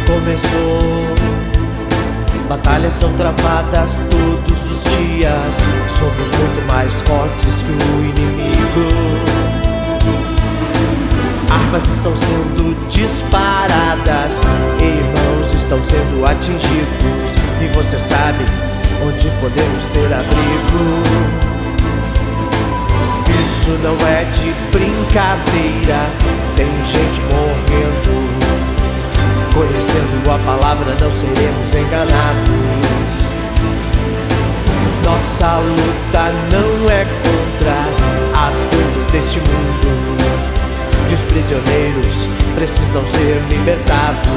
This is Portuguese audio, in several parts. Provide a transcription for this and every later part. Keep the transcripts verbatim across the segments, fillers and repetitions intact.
começou. Batalhas são travadas todos os dias. Somos muito mais fortes que o inimigo. Armas estão sendo disparadas, irmãos estão sendo atingidos, e você sabe onde podemos ter abrigo. Isso não é de brincadeira, tem gente morrendo. Conhecendo a palavra não seremos enganados. Nossa luta não é contra as coisas deste mundo, e os prisioneiros precisam ser libertados.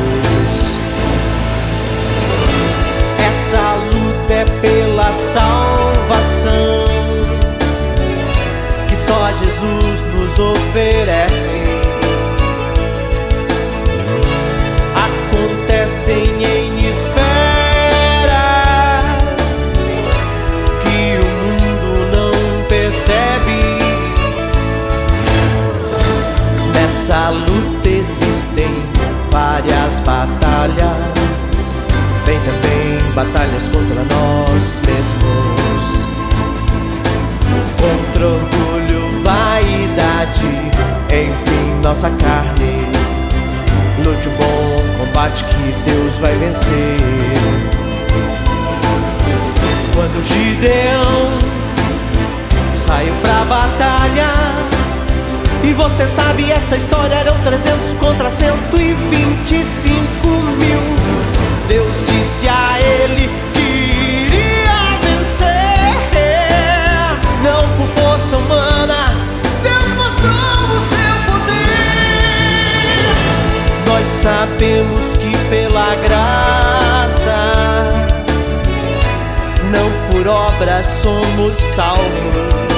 Essa luta é pela salvação que só Jesus nos oferece. Acontecem em esferas que o mundo não percebe. Nessa luta existem várias batalhas. Tem também batalhas contra nós mesmos, contra orgulho, vaidade, enfim, nossa carne. Lute o bom combate que Deus vai vencer. Quando Gideão saiu pra batalha, e você sabe essa história, eram trezentos contra cento e vinte e cinco mil. Deus disse a ele que iria vencer, não por força humana, Deus mostrou o seu poder. Nós sabemos que pela graça, não por obras somos salvos.